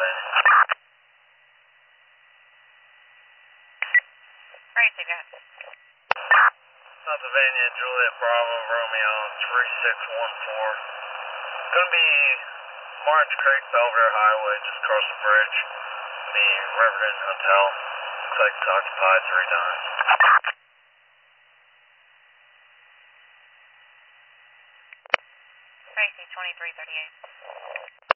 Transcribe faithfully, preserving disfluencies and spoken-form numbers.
Pennsylvania. Tracy, go ahead. Pennsylvania, Juliet Bravo, Romeo, three six one four. Gonna be Martins Creek, Belvedere Highway, just across the bridge. The Riverton Hotel. Looks like it's occupied three times. Tracy, twenty-three thirty-eight.